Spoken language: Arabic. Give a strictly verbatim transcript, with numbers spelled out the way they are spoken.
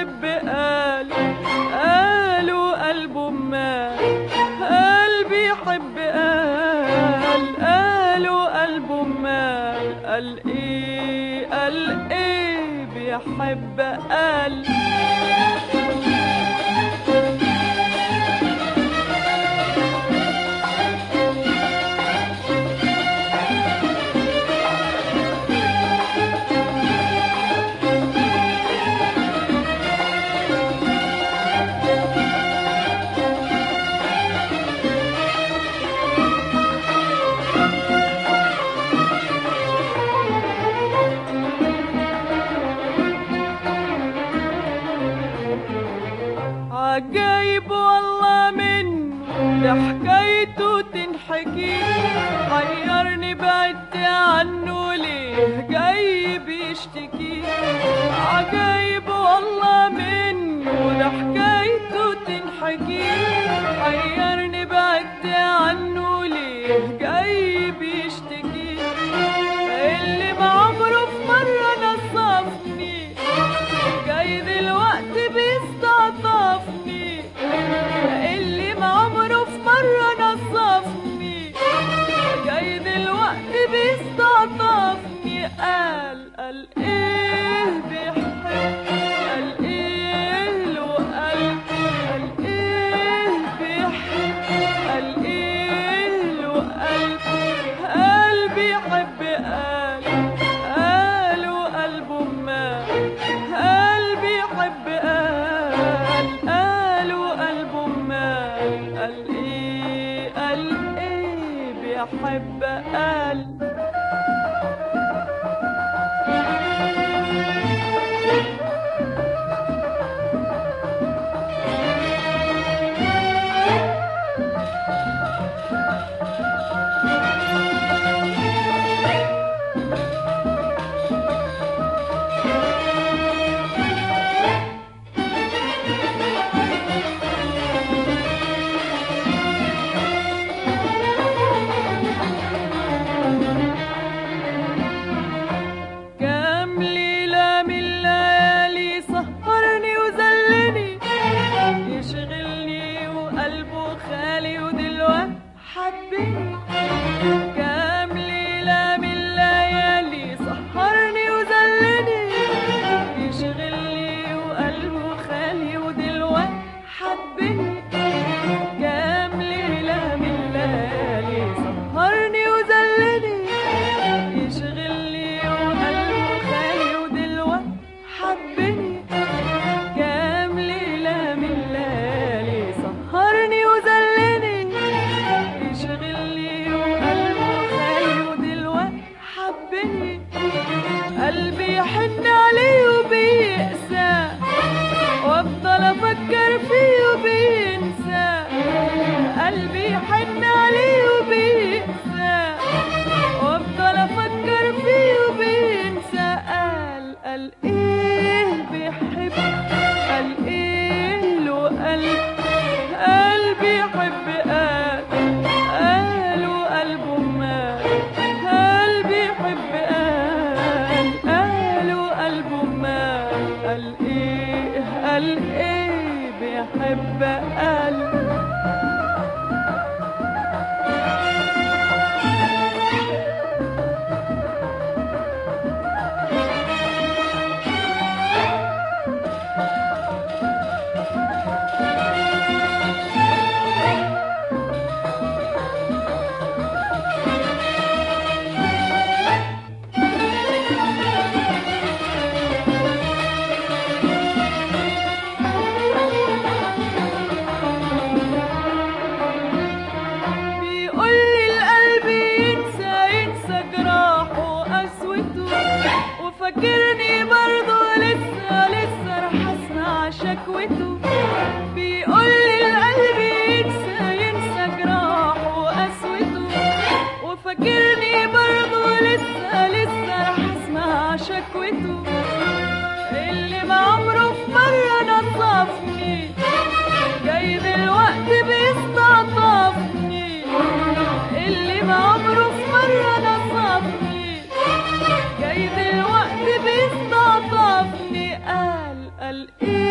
يحب قال قالوا قلبه مال، قلبي يحب قال قالوا قلبه مال، قال ايه قال ايه بيحب قال. عجايب والله منه ده حكايته تنحكي، حيرني بعدت عنه ليه جاي بيشتكي. عجايب والله منه ده حكايته تنحكي، حيرني بعدت عنه ليه جاي بيشتكي. اللي بعمره في مرة نصفني جاي دلوقتي بيستعطفني، اللي ما عمره في مرة نصفني جاي دلوقتي بيستعطفني. قال قال ايه بيحب قال ايه له قلب، قال ايه بيحب قال ايه له قلب، قلبي يحب قال قالوا قلبه مال، قلبي يحب قال قالوا قلبه مال، قال ايه قال ايه بيحب قال. قلبي يحن عليه وبيقسى وافضل افكر فيه وبينسى، قلبي يحن عليه وبيقسى وافضل افكر فيه وبينسى. قال قال ايه بيحب قال ايه له قلب، قلبي يحب قال قالوا قلبه مال، قلبي يحب قال قالوا قلبه مال، قال ايه قال ايه بيحب قال. فاكرني برضه لسه لسه رح اسمع شكوته، بيقولي القلب ينسى ينسى جراحه وقسوته، وفاكرني برضه لسه لسه رح اسمع شكوته. اللي ما عمره في مرة نصفني جاي دلوقتي بيستعطفني، اللي ما عمره في مرة نصفني جاي دلوقتي بيستعطفني. قال قال ايه